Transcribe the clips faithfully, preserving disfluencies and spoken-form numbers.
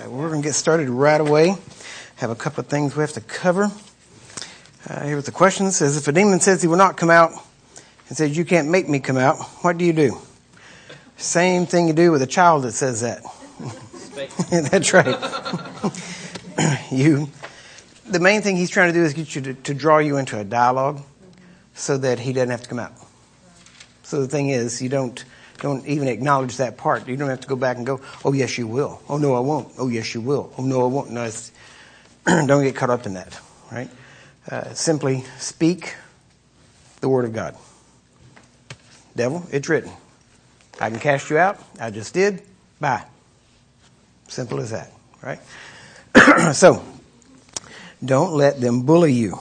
right, we're going to get started right away. Have a couple of things we have to cover. Uh, here's the question. It says, if a demon says he will not come out and says, you can't make me come out, what do you do? Same thing you do with a child that says that. That's right. you. The main thing he's trying to do is get you to, to draw you into a dialogue so that he doesn't have to come out. So the thing is, you don't don't even acknowledge that part. You don't have to go back and go, oh, yes, you will. Oh, no, I won't. Oh, yes, you will. Oh, no, I won't. No, it's, don't get caught up in that, right? Uh, simply speak the word of God. Devil, it's written. I can cast you out. I just did. Bye. Simple as that, right? So, don't let them bully you.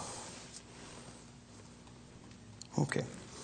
Okay.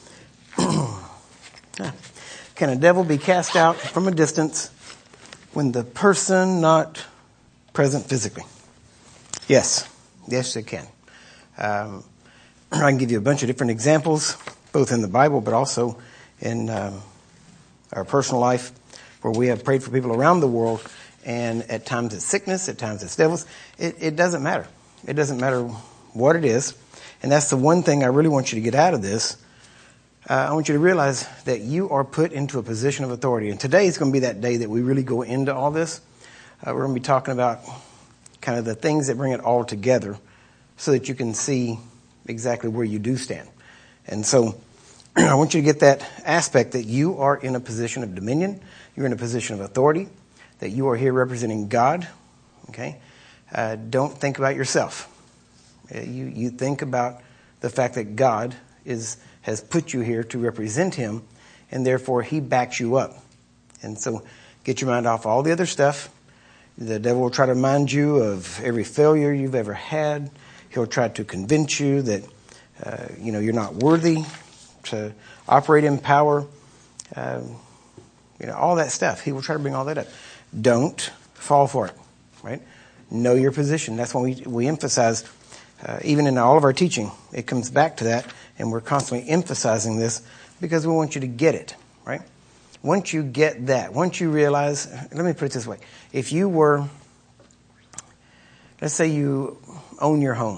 Can a devil be cast out from a distance when the person not present physically? Yes. Yes, it can. Um, I can give you a bunch of different examples, both in the Bible, but also in um, our personal life, where we have prayed for people around the world, and at times it's sickness, at times it's devils. It, it doesn't matter. It doesn't matter what it is. And that's the one thing I really want you to get out of this. Uh, I want you to realize that you are put into a position of authority. And today is going to be that day that we really go into all this. Uh, we're going to be talking about kind of the things that bring it all together so that you can see exactly where you do stand. And so I want you to get that aspect that you are in a position of dominion. You're in a position of authority, that you are here representing God. Okay? Uh, don't think about yourself. Uh, you, you think about the fact that God is has put you here to represent him, and therefore he backs you up. And so get your mind off all the other stuff. The devil will try to remind you of every failure you've ever had. He'll try to convince you that uh, you know you're not worthy to operate in power. Um, you know, all that stuff. He will try to bring all that up. Don't fall for it, right? Know your position. That's when we, we emphasize, uh, even in all of our teaching, it comes back to that. And we're constantly emphasizing this because we want you to get it, right? Once you get that, once you realize, let me put it this way. If you were, let's say you own your home,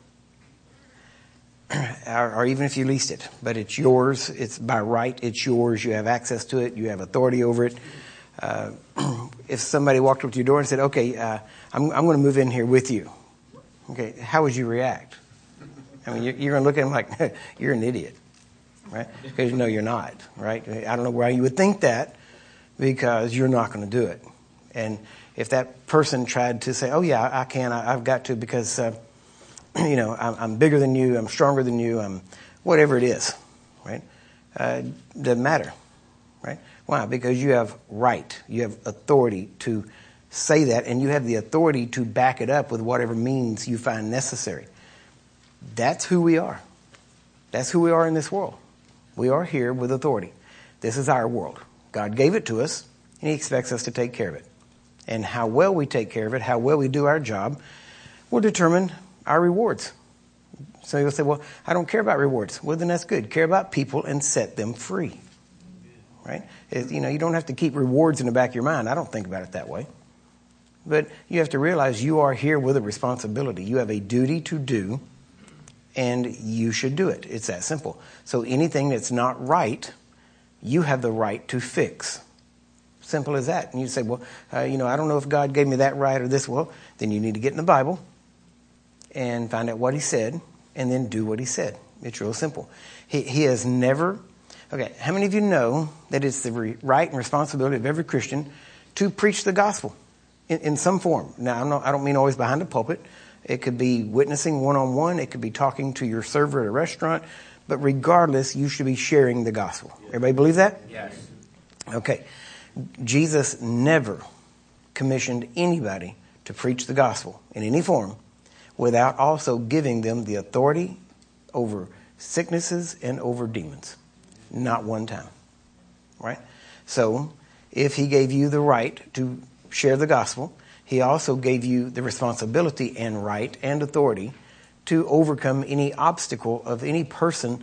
or, or even if you leased it, but it's yours, it's by right, it's yours, you have access to it, you have authority over it. Uh, if somebody walked up to your door and said, okay, uh, I'm, I'm going to move in here with you. Okay, how would you react? I mean, you're going to look at him like, you're an idiot, right? Because you know you're not, right? I don't know why you would think that, because you're not going to do it. And if that person tried to say, oh, yeah, I can, I, I've got to, because, uh, you know, I'm, I'm bigger than you, I'm stronger than you, I'm whatever it is, right? Uh, doesn't matter, right? Why? Because you have right, you have authority to say that, and you have the authority to back it up with whatever means you find necessary. That's who we are. That's who we are in this world. We are here with authority. This is our world. God gave it to us, and he expects us to take care of it. And how well we take care of it, how well we do our job, will determine our rewards. So you'll say, well, I don't care about rewards. Well, then that's good. Care about people and set them free. Right? It, you know, you don't have to keep rewards in the back of your mind. I don't think about it that way. But you have to realize you are here with a responsibility. You have a duty to do, and you should do it. It's that simple. So anything that's not right, you have the right to fix. Simple as that. And you say, well, uh, you know, I don't know if God gave me that right or this. Well, then you need to get in the Bible and find out what he said, and then do what he said. It's real simple. He, he has never... Okay, how many of you know that it's the re- right and responsibility of every Christian to preach the gospel in, in some form? Now, I'm not, I don't mean always behind a pulpit. It could be witnessing one-on-one. It could be talking to your server at a restaurant. But regardless, you should be sharing the gospel. Everybody believe that? Yes. Okay. Jesus never commissioned anybody to preach the gospel in any form without also giving them the authority over sicknesses and over demons. Not one time. Right? So, if he gave you the right to share the gospel, he also gave you the responsibility and right and authority to overcome any obstacle of any person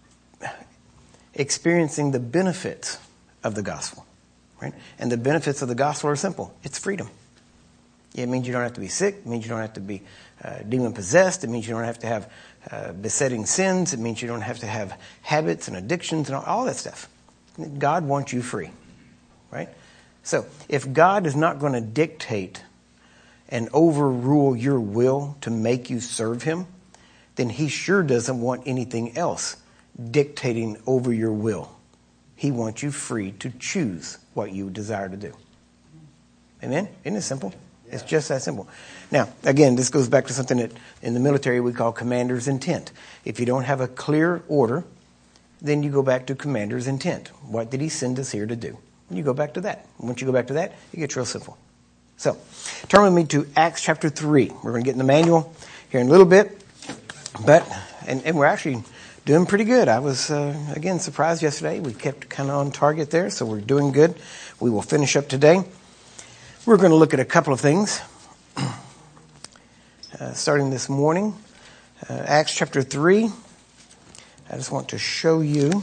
experiencing the benefits of the gospel. Right? And the benefits of the gospel are simple. It's freedom. It means you don't have to be sick. It means you don't have to be uh, demon-possessed. It means you don't have to have uh, besetting sins. It means you don't have to have habits and addictions and all, all that stuff. God wants you free, right? So if God is not going to dictate and overrule your will to make you serve him, then he sure doesn't want anything else dictating over your will. He wants you free to choose what you desire to do. Amen? Isn't it simple? It's just that simple. Now, again, this goes back to something that in the military we call commander's intent. If you don't have a clear order, then you go back to commander's intent. What did he send us here to do? And you go back to that. Once you go back to that, it gets real simple. So, turn with me to Acts chapter three. We're going to get in the manual here in a little bit. But, and, and we're actually doing pretty good. I was, uh, again, surprised yesterday. We kept kind of on target there, so we're doing good. We will finish up today. We're going to look at a couple of things. Uh, starting this morning, uh, Acts chapter three. I just want to show you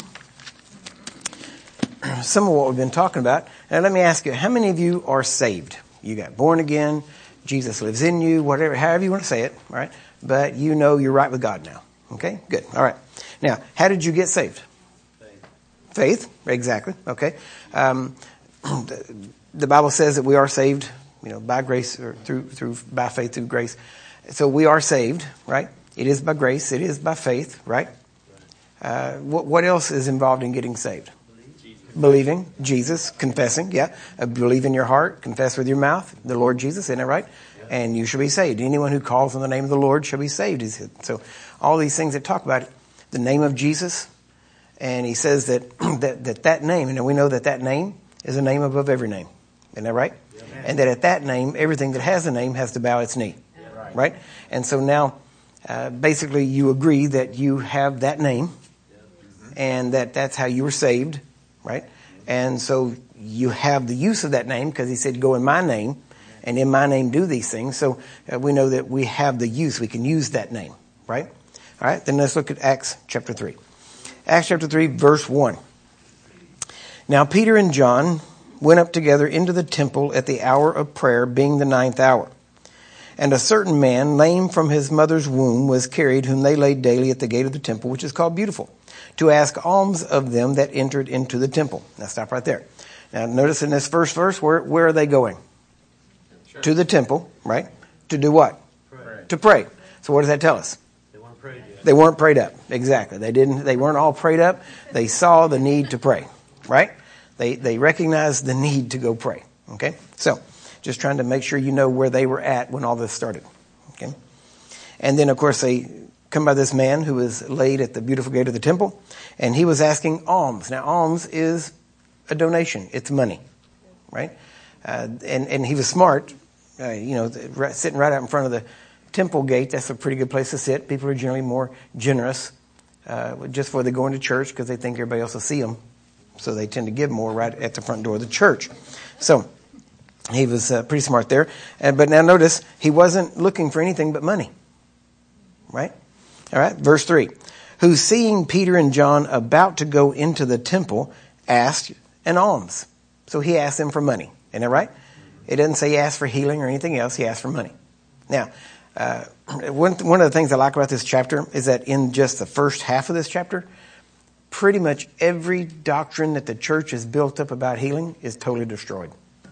some of what we've been talking about. Now, let me ask you, how many of you are saved? You got born again, Jesus lives in you, whatever, however you want to say it, all right? But you know you're right with God now. Okay, good. All right. Now, how did you get saved? Faith. Faith, exactly. Okay. Um, the, the Bible says that we are saved, you know, by grace or through through by faith through grace. So we are saved, right? It is by grace. It is by faith, right? Uh, what what else is involved in getting saved? Believing Jesus, confessing, yeah. Uh, believe in your heart, confess with your mouth, the Lord Jesus, isn't that right? Yeah. And you shall be saved. Anyone who calls on the name of the Lord shall be saved. So all these things that talk about the name of Jesus, and he says that that, that, that name, and we know that that name is a name above every name. Isn't that right? Yeah. And that at that name, everything that has a name has to bow its knee, yeah. Right? right? And so now, uh, basically, you agree that you have that name, yeah. mm-hmm. and that that's how you were saved. Right? And so you have the use of that name because he said, go in my name and in my name do these things. So uh, we know that we have the use. We can use that name. Right? All right. Then let's look at Acts chapter three. Acts chapter three, verse one. Now Peter and John went up together into the temple at the hour of prayer, being the ninth hour. And a certain man, lame from his mother's womb, was carried, whom they laid daily at the gate of the temple, which is called Beautiful, to ask alms of them that entered into the temple. Now stop right there. Now notice in this first verse, where, where are they going? Sure. To the temple, right? To do what? Pray. To pray. So what does that tell us? They weren't prayed yet. They weren't prayed up. Exactly. They didn't. They weren't all prayed up. They saw the need to pray, right? They they recognized the need to go pray. Okay? So just trying to make sure you know where they were at when all this started. Okay? And then of course they come by this man who was laid at the beautiful gate of the temple, and he was asking alms. Now, alms is a donation. It's money, right? Uh, and, and he was smart, uh, you know, sitting right out in front of the temple gate. That's a pretty good place to sit. People are generally more generous uh, just before they go into church because they think everybody else will see them. So they tend to give more right at the front door of the church. So he was uh, pretty smart there. Uh, but now notice, he wasn't looking for anything but money, right? All right, verse three. Who, seeing Peter and John about to go into the temple, asked an alms. So he asked them for money. Isn't that right? It doesn't say he asked for healing or anything else. He asked for money. Now, uh, one, one of the things I like about this chapter is that in just the first half of this chapter, pretty much every doctrine that the church has built up about healing is totally destroyed.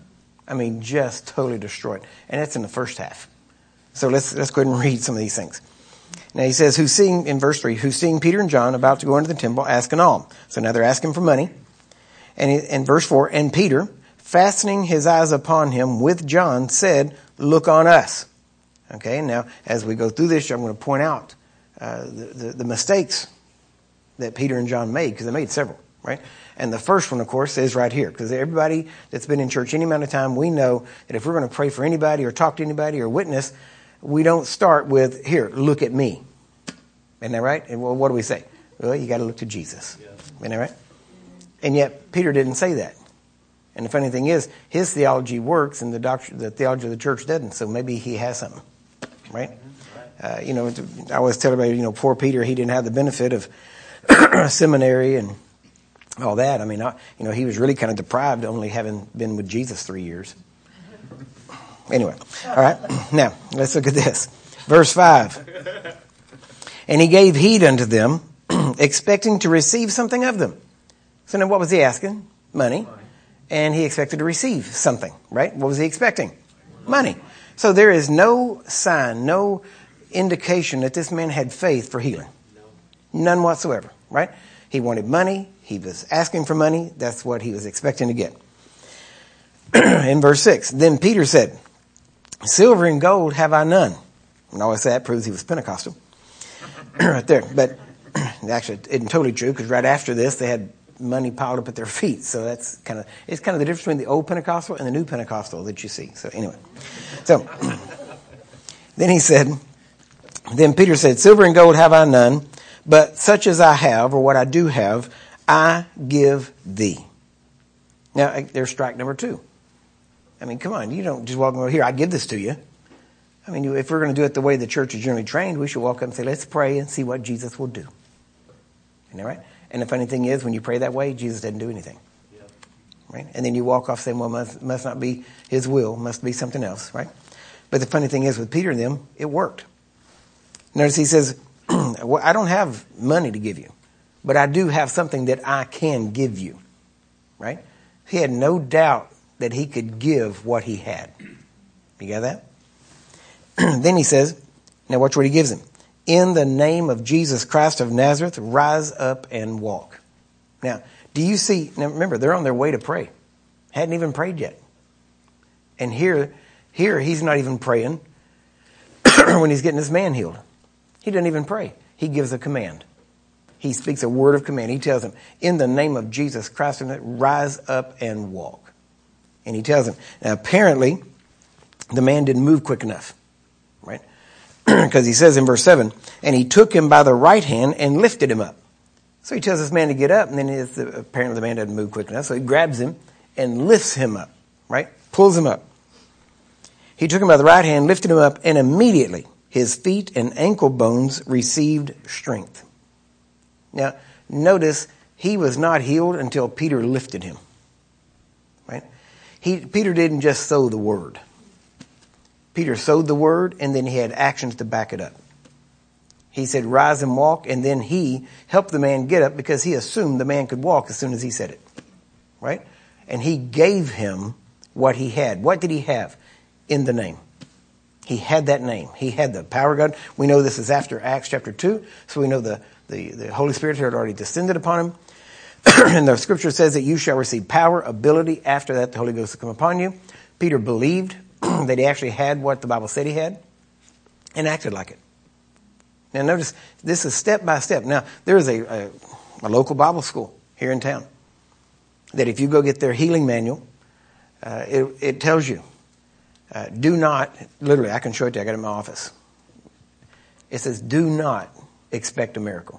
I mean, just totally destroyed. And that's in the first half. So let's let's go ahead and read some of these things. Now he says, who seeing, in verse three, who seeing Peter and John about to go into the temple, ask an alms. So now they're asking for money. And in verse four, and Peter, fastening his eyes upon him with John, said, look on us. Okay, now as we go through this, I'm going to point out uh, the, the, the mistakes that Peter and John made, because they made several, right? And the first one, of course, is right here, because everybody that's been in church any amount of time, we know that if we're going to pray for anybody or talk to anybody or witness, we don't start with, here, look at me. Isn't that right? And well, what do we say? Well, you got to look to Jesus. Yeah. Isn't that right? And yet, Peter didn't say that. And the funny thing is, his theology works and the doctrine, the theology of the church doesn't. So maybe he has something, right? Uh, you know, I always tell everybody, you know, poor Peter, he didn't have the benefit of seminary and all that. I mean, I, you know, he was really kind of deprived only having been with Jesus three years. Anyway, all right. Now, let's look at this. Verse five. And he gave heed unto them, expecting to receive something of them. So now what was he asking? Money. And he expected to receive something, right? What was he expecting? Money. So there is no sign, no indication that this man had faith for healing. None whatsoever, right? He wanted money. He was asking for money. That's what he was expecting to get. In verse six, then Peter said, silver and gold have I none. And always that proves he was Pentecostal. Right there. But actually, it isn't totally true, because right after this, they had money piled up at their feet. So that's kind of, it's kind of the difference between the old Pentecostal and the new Pentecostal that you see. So anyway. So then he said, then Peter said, silver and gold have I none, but such as I have, or what I do have, I give thee. Now, there's strike number two. I mean, come on, you don't just walk over here, I give this to you. I mean, if we're going to do it the way the church is generally trained, we should walk up and say, let's pray and see what Jesus will do. Isn't that right? And the funny thing is, when you pray that way, Jesus doesn't do anything. Yep. Right? And then you walk off saying, well, must, must not be his will, must be something else, right? But the funny thing is, with Peter and them, it worked. Notice he says, well, I don't have money to give you, but I do have something that I can give you, right? He had no doubt that he could give what he had. You got that? Then he says, now watch what he gives him. In the name of Jesus Christ of Nazareth, rise up and walk. Now, do you see, now remember, they're on their way to pray. Hadn't even prayed yet. And here, here he's not even praying when he's getting this man healed. He doesn't even pray. He gives a command. He speaks a word of command. He tells him, in the name of Jesus Christ, rise up and walk. And he tells him. Now, apparently, the man didn't move quick enough, right? Because he says in verse seven, and he took him by the right hand and lifted him up. So he tells this man to get up, and then it's, apparently the man doesn't move quick enough. So he grabs him and lifts him up, right? Pulls him up. He took him by the right hand, lifted him up, and immediately his feet and ankle bones received strength. Now, notice he was not healed until Peter lifted him, right? He, Peter didn't just sow the word. Peter sowed the word, and then he had actions to back it up. He said, rise and walk, and then he helped the man get up because he assumed the man could walk as soon as he said it, right? And he gave him what he had. What did he have? In the name. He had that name. He had the power of God. We know this is after Acts chapter two, so we know the, the, the Holy Spirit had already descended upon him. And the scripture says that you shall receive power, ability. After that, the Holy Ghost will come upon you. Peter believed that he actually had what the Bible said he had and acted like it. Now notice, this is step by step. Now, there is a, a, a local Bible school here in town that if you go get their healing manual, uh, it, it tells you, uh, do not, literally, I can show it to you, I got it in my office. It says, do not expect a miracle.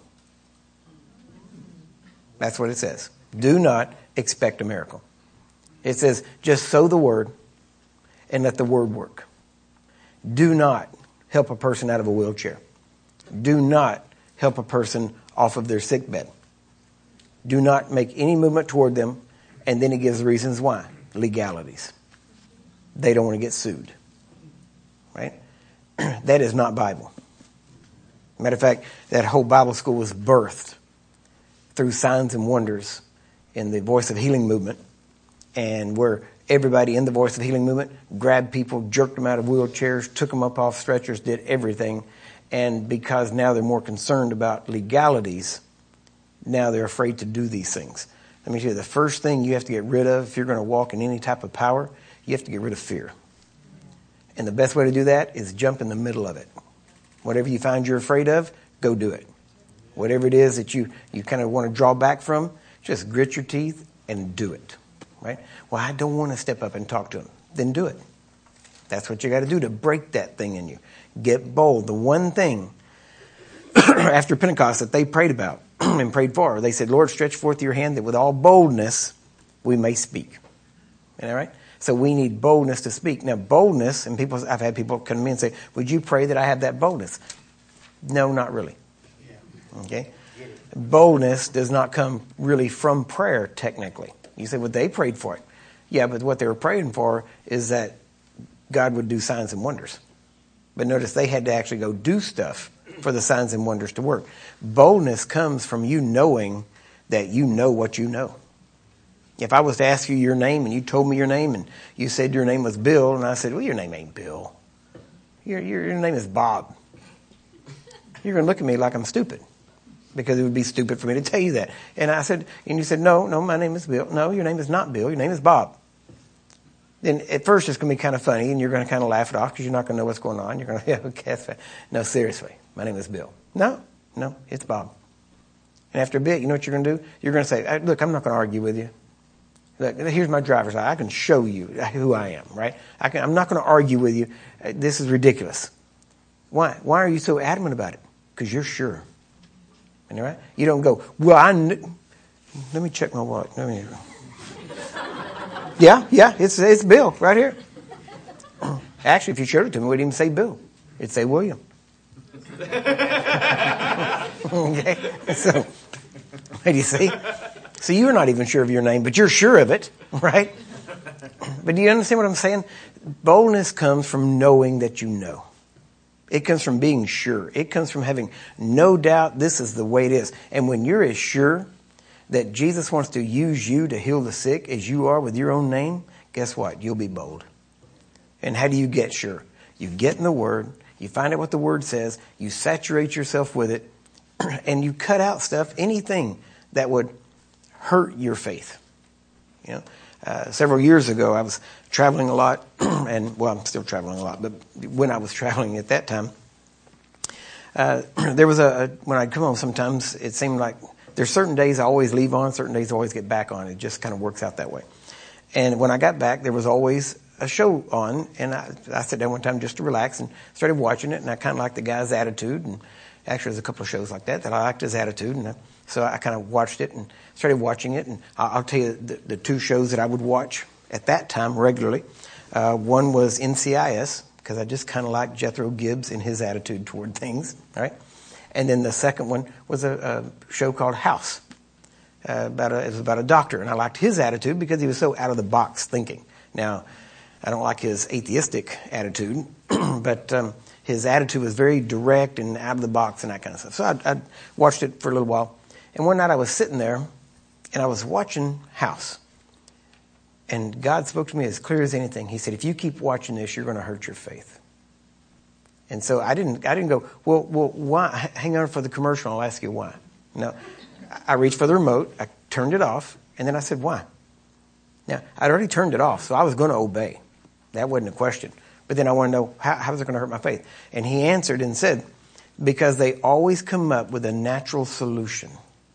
That's what it says. Do not expect a miracle. It says, just sow the word and let the word work. Do not help a person out of a wheelchair. Do not help a person off of their sick bed. Do not make any movement toward them. And then it gives reasons why. Legalities. They don't want to get sued. Right? That is not Bible. Matter of fact, that whole Bible school was birthed through signs and wonders in the Voice of Healing movement, and where everybody in the Voice of Healing movement grabbed people, jerked them out of wheelchairs, took them up off stretchers, did everything. And because now they're more concerned about legalities, now they're afraid to do these things. Let me tell you, the first thing you have to get rid of if you're going to walk in any type of power, you have to get rid of fear. And the best way to do that is jump in the middle of it. Whatever you find you're afraid of, go do it. Whatever it is that you, you kind of want to draw back from, just grit your teeth and do it. Right? Well, I don't want to step up and talk to him. Then do it. That's what you got to do to break that thing in you. Get bold. The one thing after Pentecost that they prayed about and prayed for, they said, Lord, stretch forth your hand that with all boldness we may speak. Isn't that right? So we need boldness to speak. Now, boldness, and people, I've had people come to me and say, would you pray that I have that boldness? No, not really. Okay? Boldness does not come really from prayer, technically. You say, well, they prayed for it. Yeah, but what they were praying for is that God would do signs and wonders. But notice they had to actually go do stuff for the signs and wonders to work. Boldness comes from you knowing that you know what you know. If I was to ask you your name and you told me your name and you said your name was Bill, and I said, well, your name ain't Bill. Your, your, your name is Bob. You're going to look at me like I'm stupid, because it would be stupid for me to tell you that. And I said, and you said, no, no, my name is Bill. No, your name is not Bill. Your name is Bob. Then at first it's going to be kind of funny, and you're going to kind of laugh it off because you're not going to know what's going on. You're going to, yeah, okay, that's fine. No, seriously, my name is Bill. No, no, it's Bob. And after a bit, you know what you're going to do? You're going to say, look, I'm not going to argue with you. Look, here's my driver's license. I can show you who I am, right? I can, I'm not going to argue with you. This is ridiculous. Why? Why are you so adamant about it? Because you're sure. All right? You don't go, well, I kn- let me check my watch. Let me. Yeah, yeah, it's it's Bill right here. Actually, if you showed it to me, it wouldn't even say Bill. It'd say William. Okay? So, do you see? So you're not even sure of your name, but you're sure of it, right? But do you understand what I'm saying? Boldness comes from knowing that you know. It comes from being sure. It comes from having no doubt this is the way it is. And when you're as sure that Jesus wants to use you to heal the sick as you are with your own name, guess what? You'll be bold. And how do you get sure? You get in the Word, you find out what the Word says, you saturate yourself with it, and you cut out stuff, anything that would hurt your faith. You know, uh, several years ago, I was traveling a lot, and well, I'm still traveling a lot, but when I was traveling at that time, uh, there was a, when I'd come home sometimes, it seemed like there's certain days I always leave on, certain days I always get back on. It just kind of works out that way. And when I got back, there was always a show on, and I, I sat down one time just to relax and started watching it, and I kind of liked the guy's attitude, and actually there's a couple of shows like that that I liked his attitude, and I, so I kind of watched it and started watching it, and I'll, I'll tell you the, the two shows that I would watch at that time regularly. Uh, one was N C I S, because I just kind of liked Jethro Gibbs and his attitude toward things, right? And then the second one was a, a show called House. Uh, about a, it was about a doctor, and I liked his attitude because he was so out of the box thinking. Now, I don't like his atheistic attitude, but um, his attitude was very direct and out of the box and that kind of stuff. So I, I watched it for a little while, and one night I was sitting there, and I was watching House, and God spoke to me as clear as anything. He said, "If you keep watching this, you're going to hurt your faith." And so I didn't. I didn't go, well, well, why? Hang on for the commercial. I'll ask you why. No, I reached for the remote. I turned it off, and then I said, "Why?" Now I'd already turned it off, so I was going to obey. That wasn't a question. But then I want to know how, how is it going to hurt my faith? And he answered and said, "Because they always come up with a natural solution,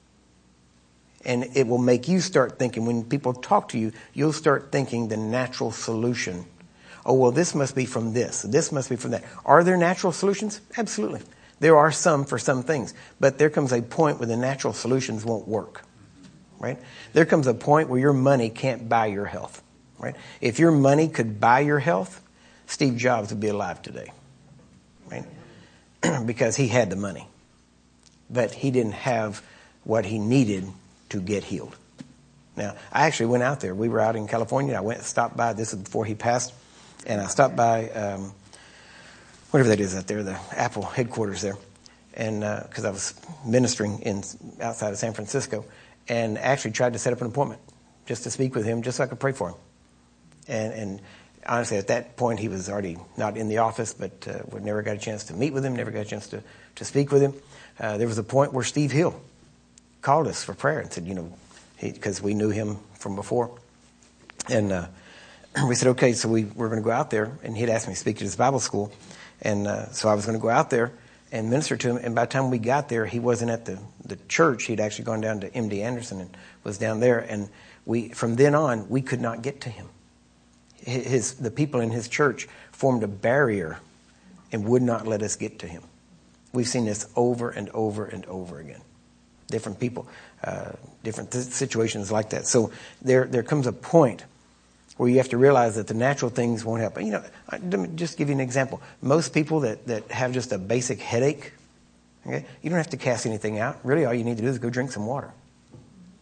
and it will make you start thinking. When people talk to you, you'll start thinking the natural solution." Oh, well, this must be from this. This must be from that. Are there natural solutions? Absolutely. There are some for some things. But there comes a point where the natural solutions won't work. Right? There comes a point where your money can't buy your health. Right? If your money could buy your health, Steve Jobs would be alive today. Right? Because he had the money. But he didn't have what he needed to get healed. Now, I actually went out there. We were out in California. I went stopped by. This is before he passed. And I stopped by, um, whatever that is out there, the Apple headquarters there, and because uh, I was ministering in outside of San Francisco, and actually tried to set up an appointment just to speak with him, just so I could pray for him. And, and honestly, at that point, he was already not in the office, but uh, we never got a chance to meet with him, never got a chance to, to speak with him. Uh, there was a point where Steve Hill called us for prayer and said, you know, because we knew him from before, and uh, we said, okay, so we were going to go out there, and he'd asked me to speak at his Bible school, and uh, so I was going to go out there and minister to him, and by the time we got there, he wasn't at the, the church. He'd actually gone down to M D Anderson and was down there, and we from then on, we could not get to him. His the people in his church formed a barrier and would not let us get to him. We've seen this over and over and over again. Different people, uh, different th- situations like that. So there there comes a point where you have to realize that the natural things won't help. You know, let me just give you an example. Most people that, that have just a basic headache, okay, you don't have to cast anything out. Really, all you need to do is go drink some water.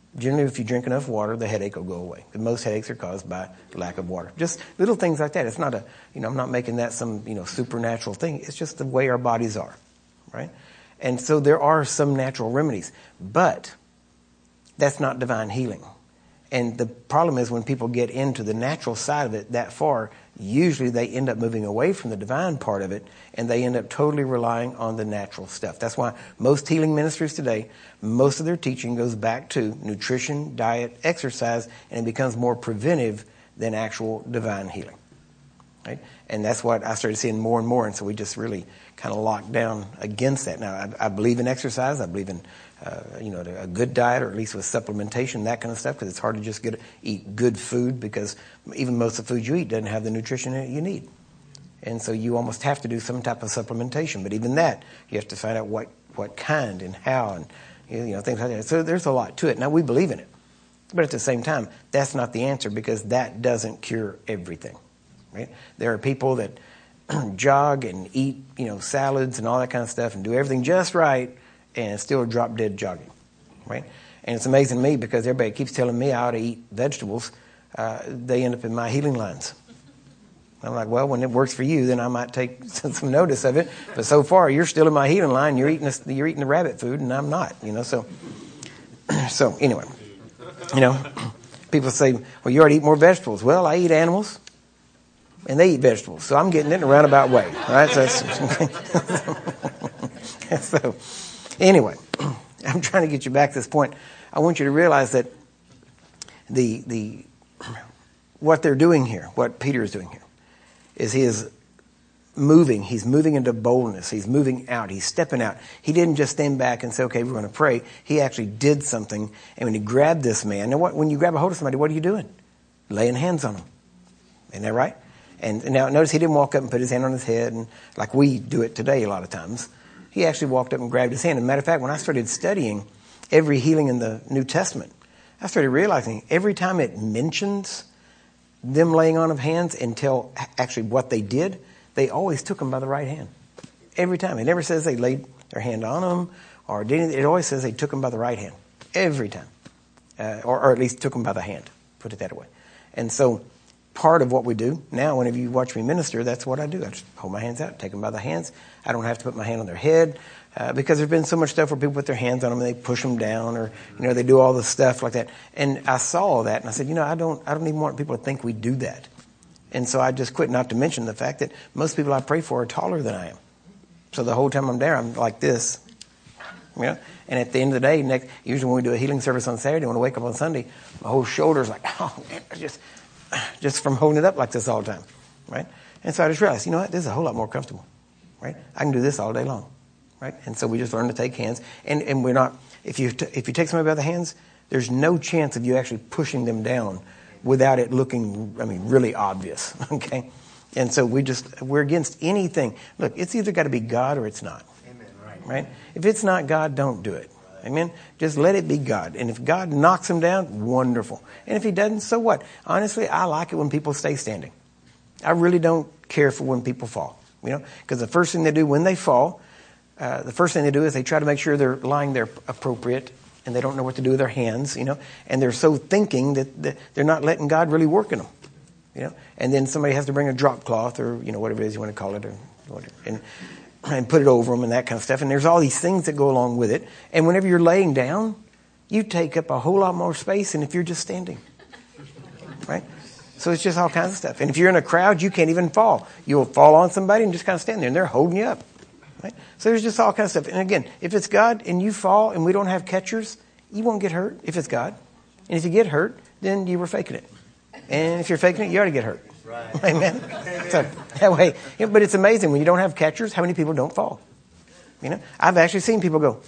Generally, if you drink enough water, the headache will go away. Most headaches are caused by lack of water. Just little things like that. It's not a, you know, I'm not making that some, you know, supernatural thing. It's just the way our bodies are, right? And so there are some natural remedies, but that's not divine healing. And the problem is when people get into the natural side of it that far, usually they end up moving away from the divine part of it, and they end up totally relying on the natural stuff. That's why most healing ministries today, most of their teaching goes back to nutrition, diet, exercise, and it becomes more preventive than actual divine healing. Right? And that's what I started seeing more and more, and so we just really kind of locked down against that. Now, I, I believe in exercise. I believe in uh, you know a good diet, or at least with supplementation, that kind of stuff, because it's hard to just get eat good food, because even most of the food you eat doesn't have the nutrition in it you need. And so you almost have to do some type of supplementation. But even that, you have to find out what, what kind and how, and you know things like that. So there's a lot to it. Now, we believe in it. But at the same time, that's not the answer, because that doesn't cure everything. Right? There are people that jog and eat, you know, salads and all that kind of stuff and do everything just right and still drop dead jogging, right? And it's amazing to me, because everybody keeps telling me I ought to eat vegetables. Uh, they end up in my healing lines. I'm like, well, when it works for you, then I might take some notice of it. But so far, you're still in my healing line. You're eating this, you're eating the rabbit food, and I'm not. You know, so so anyway, you know, people say, well, you ought to eat more vegetables. Well, I eat animals. And they eat vegetables, so I'm getting it in a roundabout way, right? So, so, anyway, I'm trying to get you back to this point. I want you to realize that the the what they're doing here, what Peter is doing here, is he is moving. He's moving into boldness. He's moving out. He's stepping out. He didn't just stand back and say, "Okay, we're going to pray." He actually did something, and when he grabbed this man, now what? When you grab a hold of somebody, what are you doing? Laying hands on them. Isn't that right? And now notice he didn't walk up and put his hand on his head, and like we do it today a lot of times. He actually walked up and grabbed his hand. As a matter of fact, when I started studying every healing in the New Testament, I started realizing every time it mentions them laying on of hands until actually what they did, they always took them by the right hand. Every time. It never says they laid their hand on them, or did it always says they took them by the right hand. Every time. Uh, or, or at least took them by the hand. Put it that way. And so part of what we do now, whenever you watch me minister, that's what I do. I just hold my hands out, take them by the hands. I don't have to put my hand on their head, uh, because there's been so much stuff where people put their hands on them and they push them down, or you know they do all this stuff like that. And I saw all that, and I said, you know, I don't, I don't even want people to think we do that. And so I just quit. Not to mention the fact that most people I pray for are taller than I am. So the whole time I'm there, I'm like this, you know. And at the end of the day, next, usually when we do a healing service on Saturday, when I wake up on Sunday, my whole shoulder's like, oh man, I just. just from holding it up like this all the time, right? And so I just realized, you know what, this is a whole lot more comfortable, right? I can do this all day long, right? And so we just learn to take hands, and, and we're not, if you t- if you take somebody by the hands, there's no chance of you actually pushing them down without it looking, I mean, really obvious, okay? And so we just, we're against anything. Look, it's either got to be God or it's not, Amen. Right? right? If it's not God, don't do it. Amen. Just let it be God. And if God knocks him down, wonderful. And if he doesn't, so what? Honestly, I like it when people stay standing. I really don't care for when people fall. You know, because the first thing they do when they fall, uh, the first thing they do is they try to make sure they're lying there appropriate, and they don't know what to do with their hands, you know, and they're so thinking that they're not letting God really work in them, you know. And then somebody has to bring a drop cloth, or, you know, whatever it is you want to call it, or whatever. And and put it over them and that kind of stuff. And there's all these things that go along with it. And whenever you're laying down, you take up a whole lot more space than if you're just standing. Right? So it's just all kinds of stuff. And if you're in a crowd, you can't even fall. You'll fall on somebody and just kind of stand there, and they're holding you up. Right? So there's just all kinds of stuff. And again, if it's God and you fall and we don't have catchers, you won't get hurt if it's God. And if you get hurt, then you were faking it. And if you're faking it, you already get hurt. Right. Amen. So that way, you know, but it's amazing when you don't have catchers, how many people don't fall. You know, I've actually seen people go,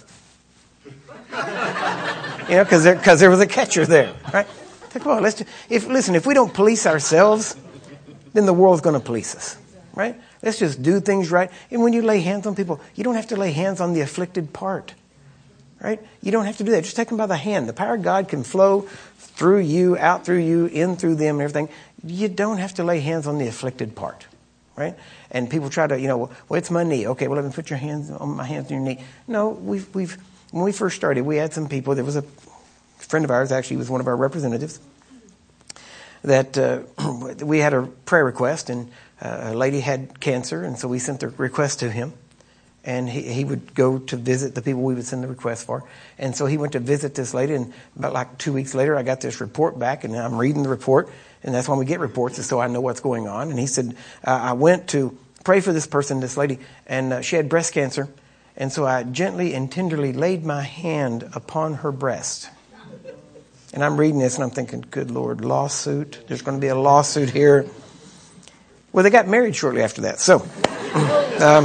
you know, because there because there was a catcher there, right? Come on, let's just, if listen, if we don't police ourselves, then the world's going to police us, right? Let's just do things right. And when you lay hands on people, you don't have to lay hands on the afflicted part, right? You don't have to do that. Just take them by the hand. The power of God can flow through you, out through you, in through them, and everything. You don't have to lay hands on the afflicted part, right? And people try to, you know, well, it's my knee. Okay, well, let me put your hands on my hands on your knee. No, we've we've when we first started, we had some people. There was a a friend of ours, actually was one of our representatives, that uh, we had a prayer request, and uh, a lady had cancer, and so we sent the request to him. And he, he would go to visit the people we would send the request for. And so he went to visit this lady, and about like two weeks later, I got this report back, and I'm reading the report, and that's when we get reports, is so I know what's going on. And he said, uh, I went to pray for this person, this lady, and uh, she had breast cancer, and so I gently and tenderly laid my hand upon her breast. And I'm reading this, and I'm thinking, good Lord, lawsuit? There's going to be a lawsuit here. Well, they got married shortly after that, so... Um,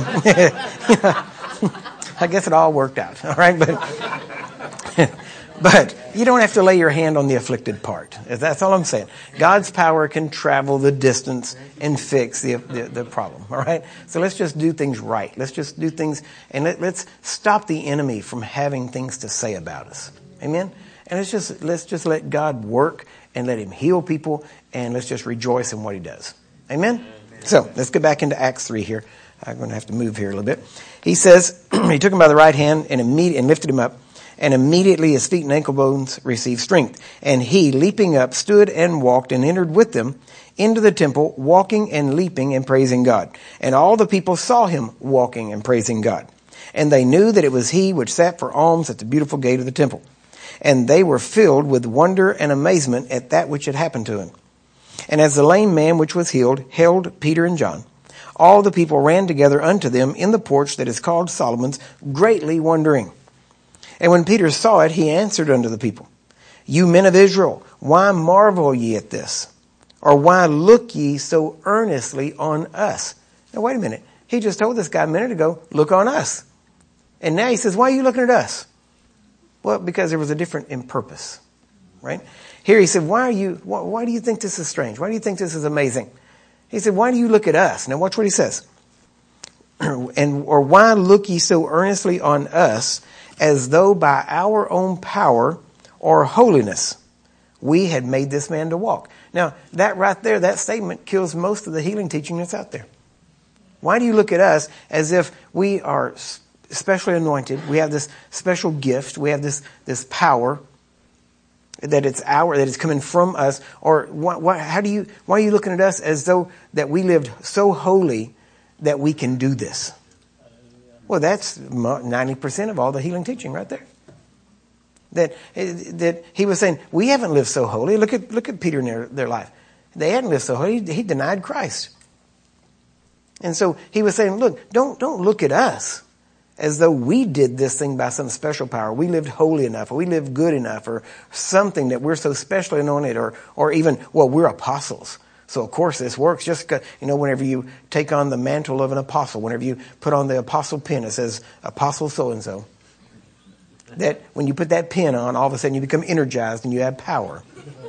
I guess it all worked out, all right? But but you don't have to lay your hand on the afflicted part. That's all I'm saying. God's power can travel the distance and fix the the, the problem, all right? So let's just do things right. Let's just do things, and let, let's stop the enemy from having things to say about us. Amen? And let's just let's just let God work and let him heal people, and let's just rejoice in what he does. Amen? So let's get back into Acts three here. I'm going to have to move here a little bit. He says, he took him by the right hand and, imme- and lifted him up, and immediately his feet and ankle bones received strength. And he, leaping up, stood and walked and entered with them into the temple, walking and leaping and praising God. And all the people saw him walking and praising God. And they knew that it was he which sat for alms at the beautiful gate of the temple. And they were filled with wonder and amazement at that which had happened to him. And as the lame man which was healed held Peter and John, all the people ran together unto them in the porch that is called Solomon's, greatly wondering. And when Peter saw it, he answered unto the people, You men of Israel, why marvel ye at this? Or why look ye so earnestly on us? Now wait a minute. He just told this guy a minute ago, look on us. And now he says, why are you looking at us? Well, because there was a difference in purpose, right? Here he said, why are you, why, why do you think this is strange? Why do you think this is amazing? He said, why do you look at us? Now watch what he says. and Or why look ye so earnestly on us, as though by our own power or holiness we had made this man to walk? Now that right there, that statement kills most of the healing teaching that's out there. Why do you look at us as if we are specially anointed? We have this special gift. We have this, this power. That it's our, that it's coming from us, or what, what, how do you, why are you looking at us as though that we lived so holy that we can do this? Well, that's ninety percent of all the healing teaching right there. That, that he was saying, we haven't lived so holy. Look at, look at Peter in their, their life. They hadn't lived so holy. He, he denied Christ. And so he was saying, look, don't, don't look at us as though we did this thing by some special power. We lived holy enough, or we lived good enough, or something that we're so specially anointed, or or even, well, we're apostles. So of course this works. Just, you know, whenever you take on the mantle of an apostle, whenever you put on the apostle pin, it says apostle so-and-so. That when you put that pin on, all of a sudden you become energized and you have power.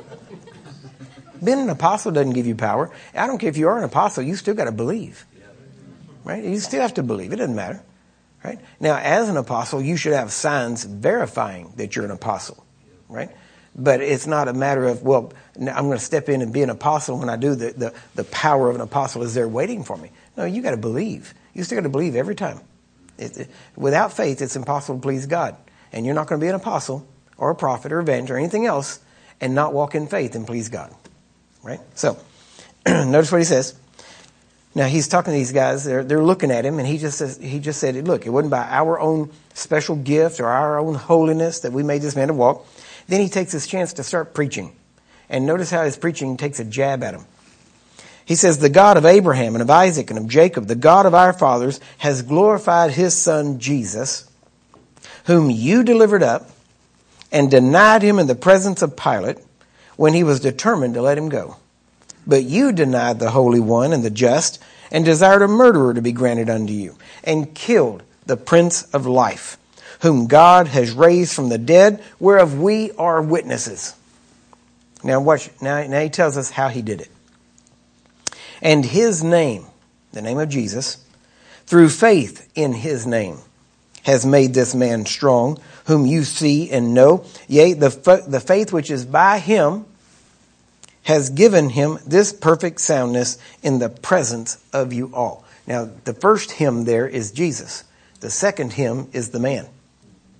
Being an apostle doesn't give you power. I don't care if you are an apostle, you still got to believe. Right? You still have to believe. It doesn't matter. Right? Now, as an apostle, you should have signs verifying that you're an apostle, right? But it's not a matter of, well, I'm going to step in and be an apostle. When I do, the, the, the power of an apostle is there waiting for me. No, you got to believe. You still got to believe every time. It, it, without faith, it's impossible to please God. And you're not going to be an apostle or a prophet or evangelist or anything else and not walk in faith and please God, right? So, notice what he says. Now he's talking to these guys. They're they're looking at him, and he just says, he just said, "Look, it wasn't by our own special gift or our own holiness that we made this man to walk." Then he takes his chance to start preaching, and notice how his preaching takes a jab at him. He says, "The God of Abraham and of Isaac and of Jacob, the God of our fathers, has glorified His Son Jesus, whom you delivered up, and denied him in the presence of Pilate, when he was determined to let him go. But you denied the Holy One and the just, and desired a murderer to be granted unto you, and killed the Prince of Life, whom God has raised from the dead, whereof we are witnesses." Now watch. Now, now he tells us how he did it. "And His name," the name of Jesus, "through faith in His name, has made this man strong, whom you see and know. Yea, the the faith which is by Him has given him this perfect soundness in the presence of you all." Now, the first him there is Jesus. The second him is the man.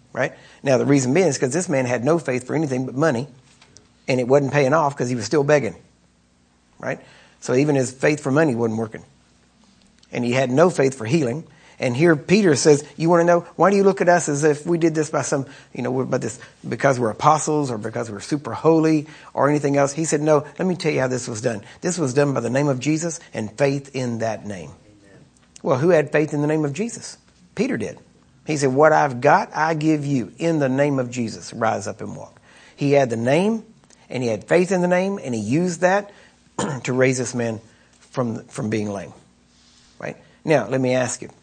right? Now, the reason being is because this man had no faith for anything but money, and it wasn't paying off because he was still begging, right? So even his faith for money wasn't working. And he had no faith for healing. And here Peter says, you want to know, why do you look at us as if we did this by some, you know, by this, because we're apostles or because we're super holy or anything else? He said, no, let me tell you how this was done. This was done by the name of Jesus and faith in that name. Amen. Well, who had faith in the name of Jesus? Peter did. He said, what I've got, I give you in the name of Jesus. Rise up and walk. He had the name and he had faith in the name, and he used that to raise this man from, from being lame. Right? Now, let me ask you.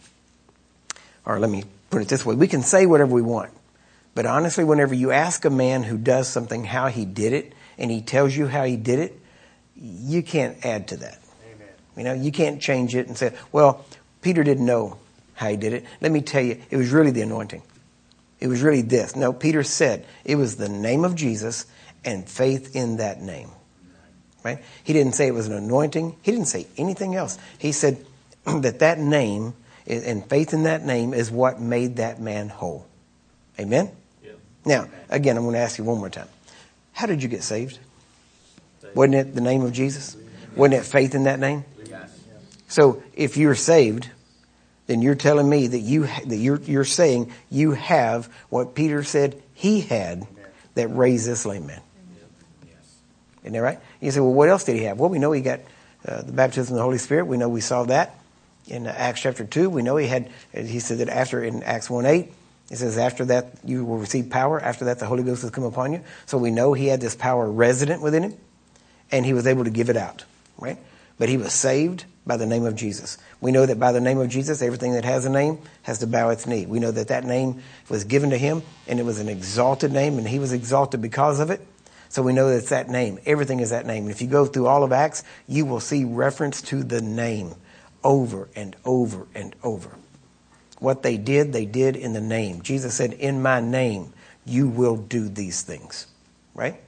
Or let me put it this way. We can say whatever we want. But honestly, whenever you ask a man who does something how he did it, and he tells you how he did it, you can't add to that. Amen. You know, you can't change it and say, well, Peter didn't know how he did it. Let me tell you, it was really the anointing. It was really this. No, Peter said it was the name of Jesus and faith in that name. Right? He didn't say it was an anointing. He didn't say anything else. He said that that name and faith in that name is what made that man whole. Amen? Yep. Now, again, I'm going to ask you one more time. How did you get saved? Wasn't it the name of Jesus? Wasn't it faith in that name? Yes. So if you're saved, then you're telling me that you that you're you're saying you have what Peter said he had that raised this lame man. Yes. Isn't that right? You say, well, what else did he have? Well, we know he got uh, the baptism of the Holy Spirit. We know we saw that. In Acts chapter two, we know he had, he said that after, in Acts one eight, it says after that you will receive power. After that the Holy Ghost has come upon you. So we know he had this power resident within him, and he was able to give it out, right? But he was saved by the name of Jesus. We know that by the name of Jesus, everything that has a name has to bow its knee. We know that that name was given to him, and it was an exalted name, and he was exalted because of it. So we know that it's that name. Everything is that name. And if you go through all of Acts, you will see reference to the name over and over and over. What they did, they did in the name. Jesus said, in my name, you will do these things. Right?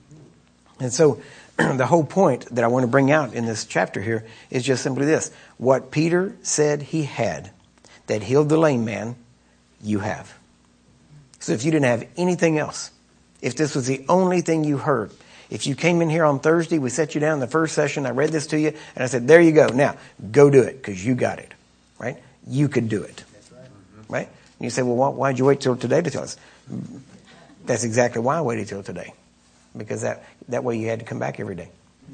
And so the whole point that I want to bring out in this chapter here is just simply this. What Peter said he had that healed the lame man, you have. So if you didn't have anything else, if this was the only thing you heard, if you came in here on Thursday, we set you down in the first session, I read this to you, and I said, there you go. Now, go do it, because you got it. Right? You could do it. That's right. Right? And you say, well, why, why'd you wait till today to tell us? That's exactly why I waited till today. Because that, that way you had to come back every day.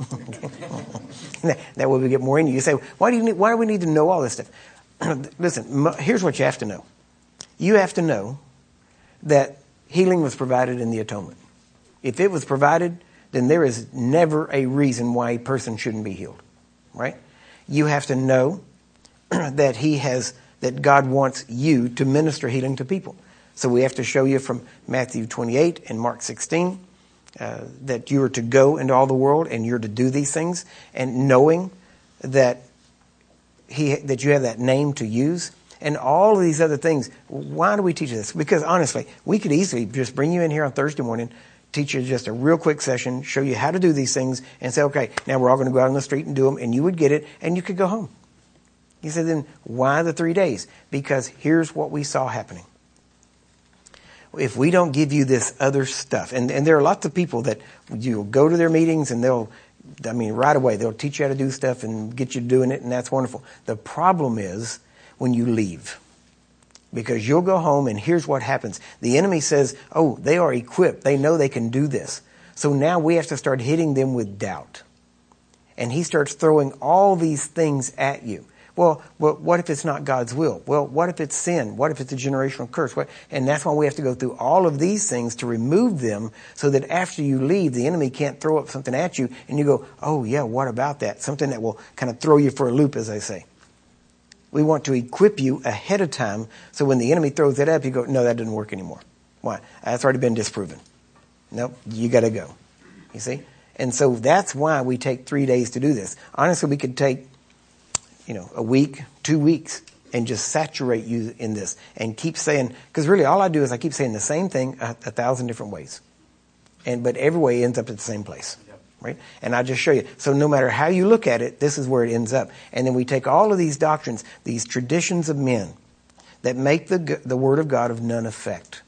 that, that way we get more in you. You say, why do you need, why do we need to know all this stuff? Listen, here's what you have to know. You have to know that healing was provided in the atonement. If it was provided, then there is never a reason why a person shouldn't be healed, right? You have to know that he has, that God wants you to minister healing to people. So we have to show you from Matthew twenty-eight and Mark sixteen uh, that you are to go into all the world and you're to do these things, and knowing that he that you have that name to use and all of these other things. Why do we teach this? Because honestly, we could easily just bring you in here on Thursday morning, teach you just a real quick session, show you how to do these things, and say, okay, now we're all going to go out on the street and do them, and you would get it, and you could go home. You said, then why the three days? Because here's what we saw happening. If we don't give you this other stuff, and, and there are lots of people that you'll go to their meetings, and they'll, I mean, right away, they'll teach you how to do stuff and get you doing it, and that's wonderful. The problem is when you leave. Because you'll go home and here's what happens. The enemy says, oh, they are equipped. They know they can do this. So now we have to start hitting them with doubt. And he starts throwing all these things at you. Well, well, what if it's not God's will? Well, what if it's sin? What if it's a generational curse? What? And that's why we have to go through all of these things to remove them so that after you leave, the enemy can't throw up something at you and you go, oh yeah, what about that? Something that will kind of throw you for a loop, as I say. We want to equip you ahead of time so when the enemy throws that up, you go, no, that doesn't work anymore. Why? That's already been disproven. Nope, you got to go. You see? And so that's why we take three days to do this. Honestly, we could take, you know, a week, two weeks, and just saturate you in this and keep saying, because really all I do is I keep saying the same thing a, a thousand different ways. And but every way ends up at the same place. Right? And I just show you. So no matter how you look at it, this is where it ends up. And then we take all of these doctrines, these traditions of men that make the the word of God of none effect.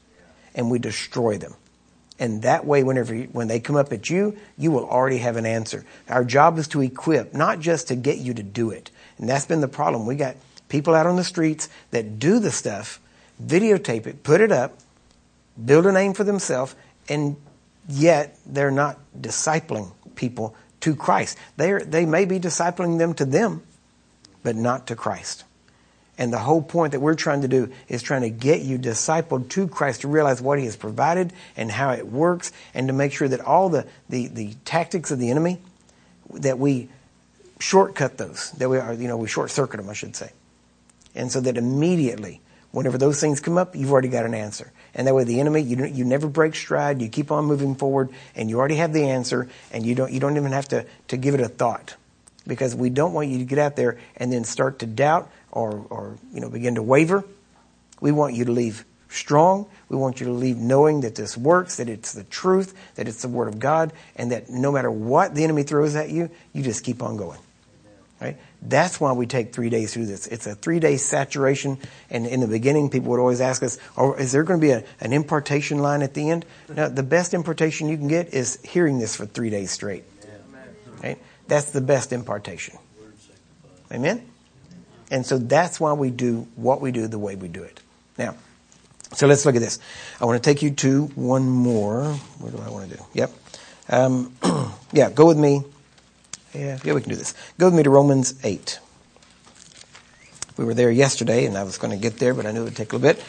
and we destroy them. And that way, whenever you, when they come up at you, you will already have an answer. Our job is to equip, not just to get you to do it. And that's been the problem. We got people out on the streets that do the stuff, videotape it, put it up, build a name for themselves, and yet they're not discipling people to Christ. They they may be discipling them to them, but not to Christ. And the whole point that we're trying to do is trying to get you discipled to Christ, to realize what he has provided and how it works, and to make sure that all the, the, the tactics of the enemy, that we shortcut those, that we are, you know, we short circuit them, I should say. And so that immediately, whenever those things come up, you've already got an answer. And that way the enemy, you you never break stride, you keep on moving forward, and you already have the answer, and you don't you don't even have to, to give it a thought. Because we don't want you to get out there and then start to doubt or, or you know begin to waver. We want you to leave strong. We want you to leave knowing that this works, that it's the truth, that it's the Word of God, and that no matter what the enemy throws at you, you just keep on going. Right? That's why we take three days through this. It's a three-day saturation. And in the beginning, people would always ask us, oh, is there going to be a, an impartation line at the end? No, the best impartation you can get is hearing this for three days straight. Right? That's the best impartation. Amen? And so that's why we do what we do the way we do it. Now, so let's look at this. I want to take you to one more. What do I want to do? Yep. Um, yeah, go with me. Yeah, yeah, we can do this. Go with me to Romans eight. We were there yesterday, and I was going to get there, but I knew it would take a little bit.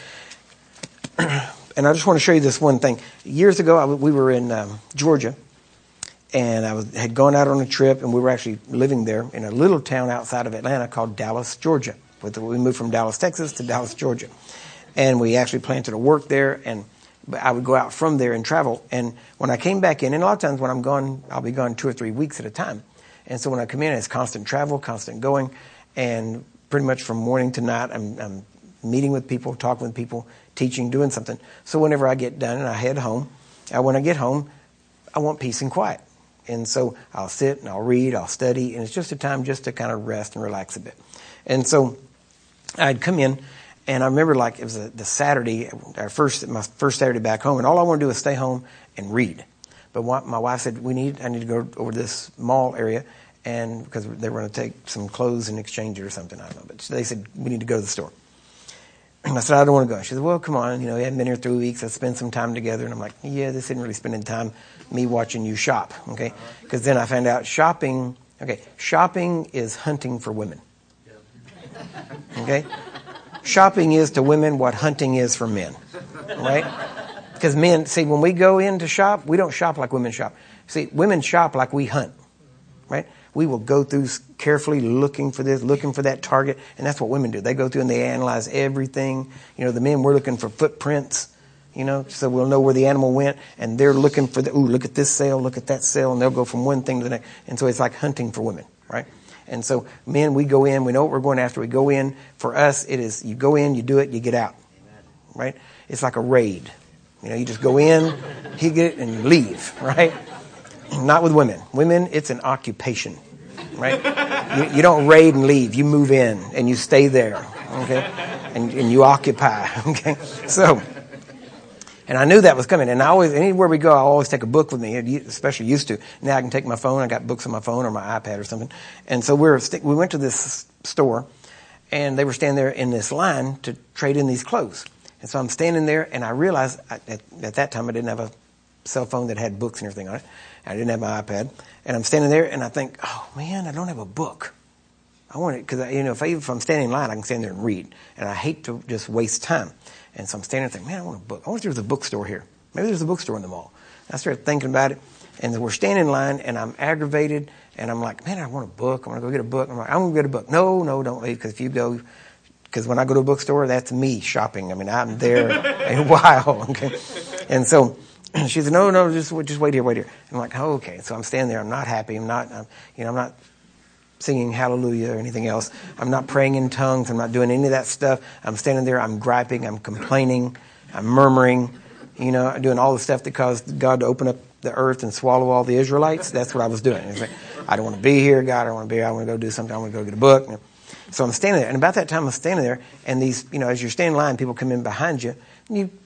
And I just want to show you this one thing. Years ago, I, we were in um, Georgia, and I was, had gone out on a trip, and we were actually living there in a little town outside of Atlanta called Dallas, Georgia. We moved from Dallas, Texas to Dallas, Georgia. And we actually planned to work there, and I would go out from there and travel. And when I came back in, and a lot of times when I'm gone, I'll be gone two or three weeks at a time. And so when I come in, it's constant travel, constant going, and pretty much from morning to night, I'm, I'm meeting with people, talking with people, teaching, doing something. So whenever I get done and I head home, uh, when I get home, I want peace and quiet. And so I'll sit and I'll read, I'll study, and it's just a time just to kind of rest and relax a bit. And so I'd come in, and I remember like it was a, the Saturday, our first my first Saturday back home, and all I want to do is stay home and read. But what, my wife said, we need, I need to go over to this mall area, and because they were going to take some clothes and exchange it or something, I don't know. But they said, we need to go to the store. And I said, I don't want to go. She said, well, come on, you know, we haven't been here three weeks. Let's spend some time together. And I'm like, yeah, this isn't really spending time, me watching you shop, okay? Because then I found out shopping, okay, shopping is hunting for women, okay? Shopping is to women what hunting is for men, right? Because men, see, when we go in to shop, we don't shop like women shop. See, women shop like we hunt, right? We will go through carefully looking for this, looking for that target, and that's what women do. They go through and they analyze everything. You know, the men, we're looking for footprints, you know, so we'll know where the animal went, and they're looking for the, ooh, look at this sale, look at that sale, and they'll go from one thing to the next. And so it's like hunting for women, right? And so men, we go in, we know what we're going after. We go in. For us, it is you go in, you do it, you get out, right? It's like a raid. You know, you just go in, you get it, and you leave, right? Not with women. Women, it's an occupation, right? You, you don't raid and leave. You move in, and you stay there, okay? And, and you occupy, okay? So, and I knew that was coming. And I always, anywhere we go, I always take a book with me, especially used to. Now I can take my phone. I got books on my phone or my iPad or something. And so we're we went to this store, and they were standing there in this line to trade in these clothes. And so I'm standing there, and I realized at, at that time I didn't have a cell phone that had books and everything on it. I didn't have my iPad. And I'm standing there, and I think, oh, man, I don't have a book. I want it, because, you know, if, I, if I'm standing in line, I can stand there and read. And I hate to just waste time. And so I'm standing there thinking, man, I want a book. I wonder if there's a bookstore here. Maybe there's a bookstore in the mall. I started thinking about it, and we're standing in line, and I'm aggravated, and I'm like, man, I want a book. I want to go get a book. I'm like, I'm going to get a book. No, no, don't leave, because if you go... Because when I go to a bookstore, that's me shopping. I mean, I'm there a while. Okay, and so she said, "No, no, just just wait here, wait here." I'm like, "Oh, okay." So I'm standing there. I'm not happy. I'm not, I'm, you know, I'm not singing hallelujah or anything else. I'm not praying in tongues. I'm not doing any of that stuff. I'm standing there. I'm griping. I'm complaining. I'm murmuring. You know, I'm doing all the stuff that caused God to open up the earth and swallow all the Israelites. That's what I was doing. It's like, I don't want to be here, God. I don't want to be here. I want to go do something. I want to go get a book. So I'm standing there, and about that time I'm standing there, and these, you know, as you're standing in line, people come in behind you, and you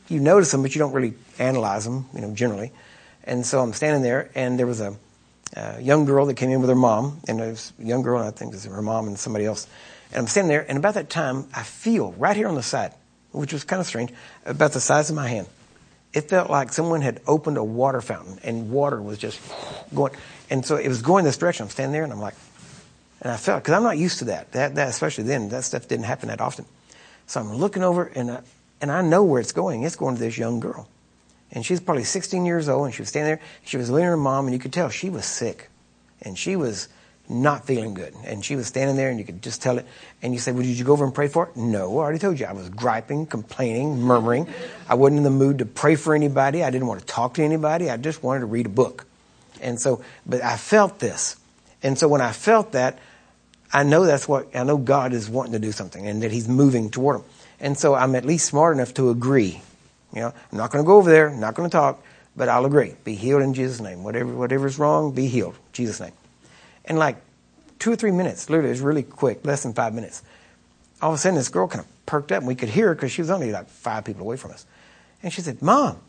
you notice them, but you don't really analyze them, you know, generally. And so I'm standing there, and there was a, a young girl that came in with her mom, and it was a young girl, and I think it was her mom and somebody else. And I'm standing there, and about that time, I feel right here on the side, which was kind of strange, about the size of my hand. It felt like someone had opened a water fountain, and water was just going. And so it was going this direction. I'm standing there, and I'm like, and I felt, because I'm not used to that. That, that, especially then, that stuff didn't happen that often. So I'm looking over, and I, and I know where it's going. It's going to this young girl. And she's probably sixteen years old, and she was standing there. She was leaning on her mom, and you could tell she was sick. And she was not feeling good. And she was standing there, and you could just tell it. And you say, well, did you go over and pray for it? No, I already told you. I was griping, complaining, murmuring. I wasn't in the mood to pray for anybody. I didn't want to talk to anybody. I just wanted to read a book. And so, but I felt this. And so when I felt that, I know that's what, I know God is wanting to do something and that he's moving toward them. And so I'm at least smart enough to agree. You know, I'm not going to go over there, I'm not going to talk, but I'll agree. Be healed in Jesus' name. Whatever, whatever's wrong, be healed. In Jesus' name. And like two or three minutes, literally, it was really quick, less than five minutes. All of a sudden, this girl kind of perked up, and we could hear her because she was only like five people away from us. And she said, Mom,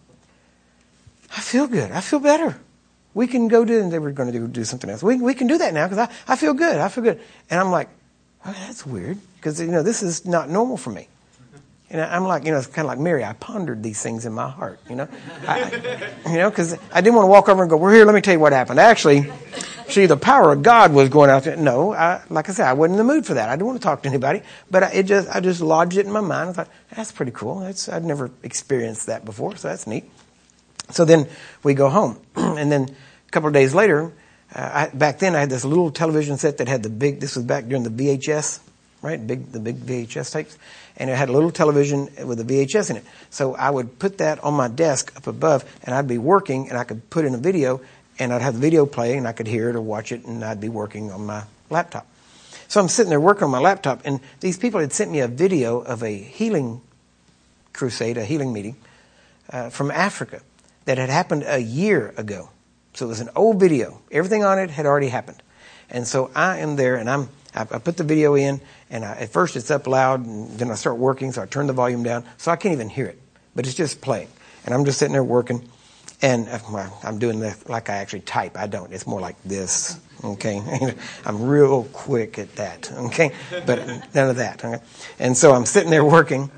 I feel good. I feel better. We can go do, and they were going to do, do something else. We, we can do that now because I, I feel good. I feel good. And I'm like, oh, that's weird because, you know, this is not normal for me. And I'm like, you know, it's kind of like Mary. I pondered these things in my heart, you know, I, you know, because I didn't want to walk over and go, well, here, let me tell you what happened. Actually, see, the power of God was going out there. No, I, like I said, I wasn't in the mood for that. I didn't want to talk to anybody, but I, it just, I just lodged it in my mind. I thought, that's pretty cool. That's, I'd never experienced that before, so that's neat. So then we go home, and then a couple of days later, uh, I, back then I had this little television set that had the big, this was back during the V H S, right? Big, the big V H S tapes. And it had a little television with a V H S in it. So I would put that on my desk up above, and I'd be working, and I could put in a video, and I'd have the video play, and I could hear it or watch it, and I'd be working on my laptop. So I'm sitting there working on my laptop, and these people had sent me a video of a healing crusade, a healing meeting uh, from Africa that had happened a year ago. So it was an old video. Everything on it had already happened. And so I am there, and I'm I, I put the video in, and I, at first it's up loud, and then I start working, so I turn the volume down, so I can't even hear it. But it's just playing. And I'm just sitting there working, and well, I'm doing that like I actually type. I don't. It's more like this, okay? I'm real quick at that, okay? But none of that, okay? And so I'm sitting there working,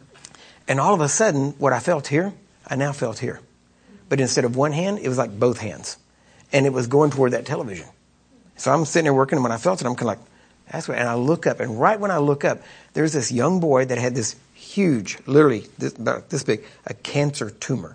and all of a sudden, what I felt here, I now felt here. But instead of one hand, it was like both hands. And it was going toward that television. So I'm sitting there working, and when I felt it, I'm kind of like, that's what, and I look up, and right when I look up, there's this young boy that had this huge, literally this, about this big, a cancer tumor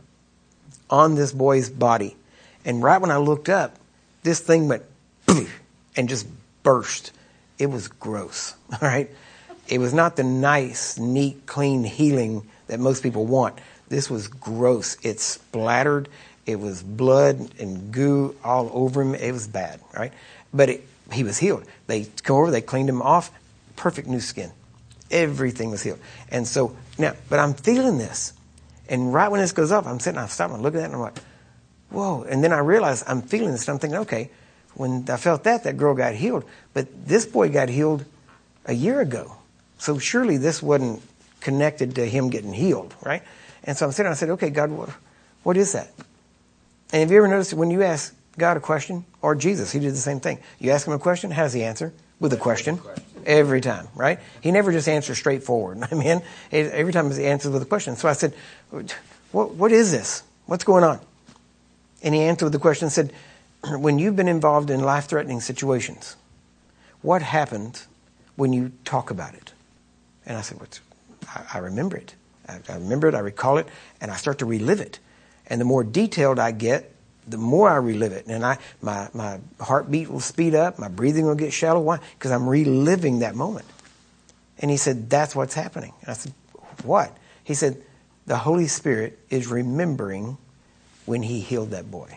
on this boy's body. And right when I looked up, this thing went and just burst. It was gross, all right? It was not the nice, neat, clean healing that most people want. This was gross. It splattered. It was blood and goo all over him. It was bad, right? But it, he was healed. They come over, they cleaned him off, perfect new skin. Everything was healed. And so now, but I'm feeling this. And right when this goes up, I'm sitting, I stop and look at that, and I'm like, whoa. And then I realize I'm feeling this, and I'm thinking, okay, when I felt that, that girl got healed. But this boy got healed a year ago. So surely this wasn't connected to him getting healed, right? And so I'm sitting, I said, okay, God, what, what is that? And have you ever noticed when you ask God a question, or Jesus, he did the same thing. You ask him a question, how does he answer? With a question. Every time, right? He never just answers straightforward. I mean, every time he answers with a question. So I said, what, what is this? What's going on? And he answered with the question and said, when you've been involved in life-threatening situations, what happened when you talk about it? And I said, well, I, I remember it. I, I remember it, I recall it, and I start to relive it. And the more detailed I get, the more I relive it. And I, my, my heartbeat will speed up, my breathing will get shallow. Why? Because I'm reliving that moment. And he said, that's what's happening. And I said, what? He said, the Holy Spirit is remembering when he healed that boy.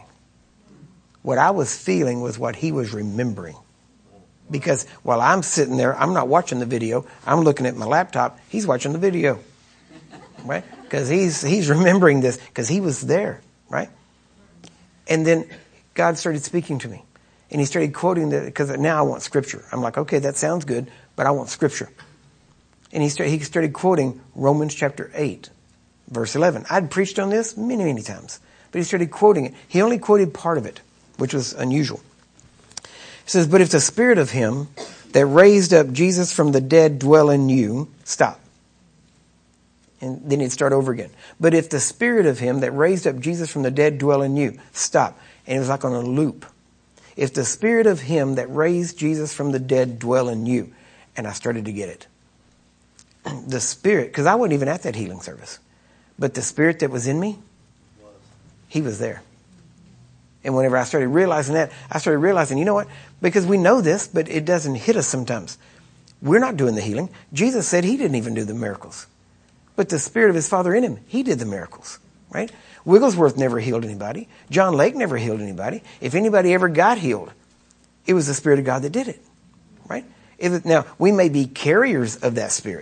What I was feeling was what he was remembering. Because while I'm sitting there, I'm not watching the video. I'm looking at my laptop. He's watching the video. Right? Because he's, he's remembering this because he was there. Right? And then God started speaking to me. And he started quoting the, because now I want scripture. I'm like, okay, that sounds good, but I want scripture. And he started, he started quoting Romans chapter eight, Verse eleven. I'd preached on this many, many times, but he started quoting it. He only quoted part of it, which was unusual. It says, but if the spirit of him that raised up Jesus from the dead dwell in you, stop. And then he'd start over again. But if the spirit of him that raised up Jesus from the dead dwell in you, stop. And it was like on a loop. If the spirit of him that raised Jesus from the dead dwell in you. And I started to get it. The spirit, because I wasn't even at that healing service. But the spirit that was in me, he was there. And whenever I started realizing that, I started realizing, you know what? Because we know this, but it doesn't hit us sometimes. We're not doing the healing. Jesus said he didn't even do the miracles. But the spirit of his Father in him, he did the miracles, right? Wigglesworth never healed anybody. John Lake never healed anybody. If anybody ever got healed, it was the Spirit of God that did it, right? If, now, we may be carriers of that Spirit,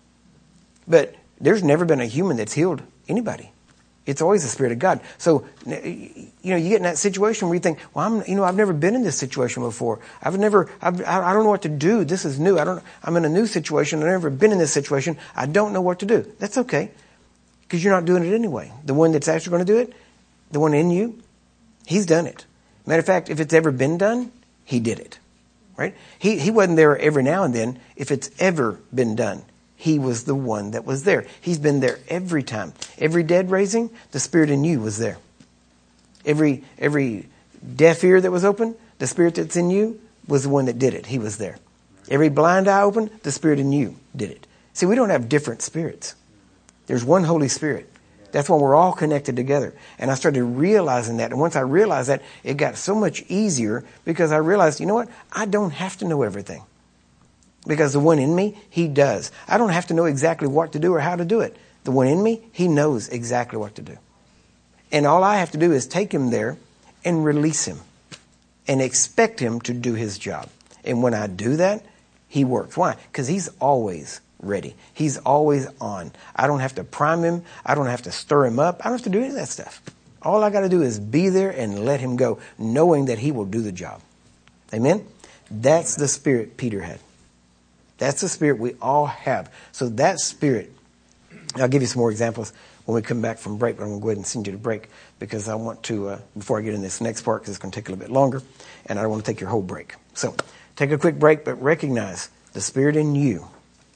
but there's never been a human that's healed anybody. It's always the Spirit of God. So, you know, you get in that situation where you think, well, I'm, you know, I've never been in this situation before. I've never, I've, I don't know what to do. This is new. I don't, I'm in a new situation. I've never been in this situation. I don't know what to do. That's okay. Because you're not doing it anyway. The one that's actually going to do it, the one in you, he's done it. Matter of fact, if it's ever been done, he did it. Right? He, he wasn't there every now and then. If it's ever been done, he was the one that was there. He's been there every time. Every dead raising, the Spirit in you was there. Every every deaf ear that was open, the Spirit that's in you was the one that did it. He was there. Every blind eye open, the Spirit in you did it. See, we don't have different spirits. There's one Holy Spirit. That's why we're all connected together. And I started realizing that. And once I realized that, it got so much easier because I realized, you know what? I don't have to know everything. Because the one in me, he does. I don't have to know exactly what to do or how to do it. The one in me, he knows exactly what to do. And all I have to do is take him there and release him and expect him to do his job. And when I do that, he works. Why? Because he's always ready. He's always on. I don't have to prime him. I don't have to stir him up. I don't have to do any of that stuff. All I got to do is be there and let him go, knowing that he will do the job. Amen? That's the spirit Peter had. That's the spirit we all have. So that spirit, I'll give you some more examples when we come back from break, but I'm going to go ahead and send you to break because I want to, uh, before I get in this next part, because it's going to take a little bit longer, and I don't want to take your whole break. So take a quick break, but recognize the spirit in you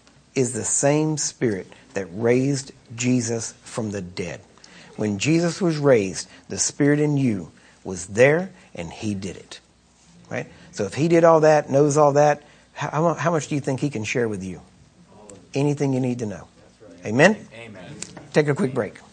is the same spirit that raised Jesus from the dead. When Jesus was raised, the spirit in you was there, and he did it. Right? So if he did all that, knows all that, How, how much do you think he can share with you? Anything you need to know. Amen? Amen. Take a quick break.